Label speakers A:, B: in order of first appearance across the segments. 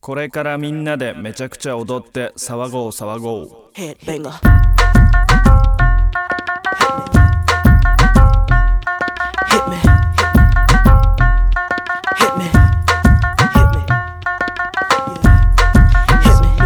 A: これからみんなでめちゃくちゃ踊って騒ごう騒ごう。
B: Headbanger. Hit me. Hit me. Hit me. Hit me.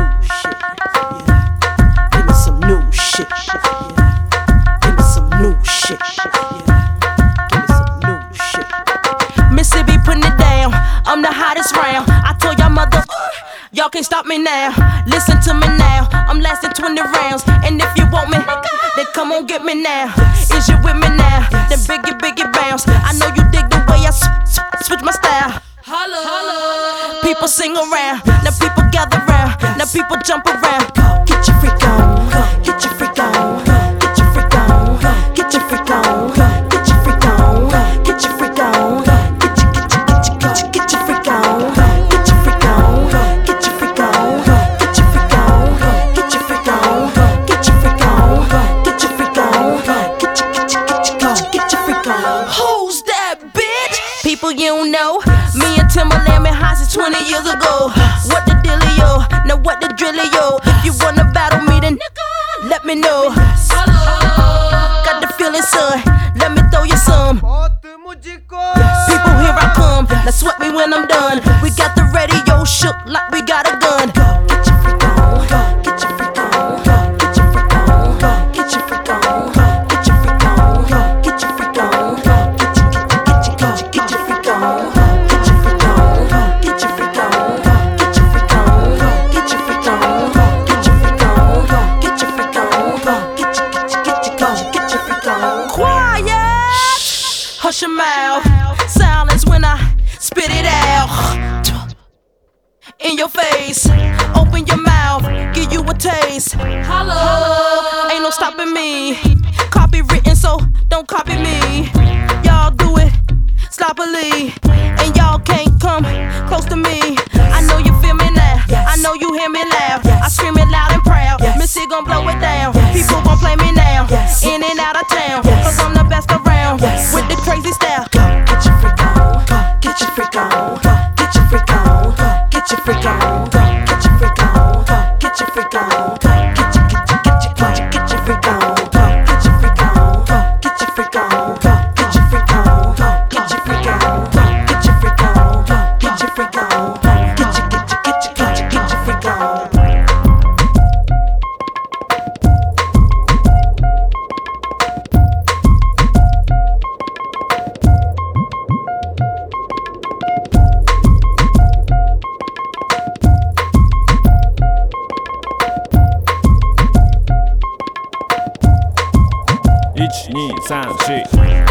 B: Give me some new shit. Give me some new shit. Give me some new shit. Mississippi putting it down. I'm the hottest round. I told y'all mother, y'all can't stop me now. Listen to me now. I'm lasting 20 rounds. And if you want me, then come on get me now. Is you with me now? Then biggie bounce. I know you dig the way I switch my style. Holla, holla. People sing around. Now people gather round. Now people jump around. Get your freak on. Get your freak on. Get your freak on. Get your freak on. Get your freak on. Get your freak on. Get your freak on. Get your freak on. Get your freak on. Get your freak on. Get your freak on. Get your freak on. Get your freak on. Get your freak on. Who's that bitch? People you don't know. Me and Timberland been high since 20 years ago. What the dealio? Now what the drillio? If you wanna battle me then let me know. Got the feeling son. Let me throw you some. People here I come. Now sweat me when I'm done. We got the radio shook like we got a gun. Get your freak on. Get your freak on. Get your freak on. Get your freak on. Get your freak on. Get your freak on. Get your freak on. Get your freak on. Get your freak on. Get your freak on. Get your freak on. Get your freak on. Get your freak on. Get your freak on. Quiet. Hush your mouth. Silence when I spit it out. In your face. Open your mouth. Give you a taste. Holla. Ain't no stopping me. Copywritten, so don't copy me. Y'all do it sloppily. And y'all can't come close to me. I know you feel me now. I know you hear me loud. I scream it loud and proud. Missy gon' blow it down. People gon' play me now. In and out of town. Cause I'm the best around. With the crazy style. Get your freak on. Get your freak on. Get your freak on. Get your freak on. Get your freak on. Get your freak on. Get your freak on. Get your freak on. Get your freak on. Get your freak on. Get your freak on. Get your freak on. Get your freak on. Get your freak on. Get your freak on.
A: 1、2、3、4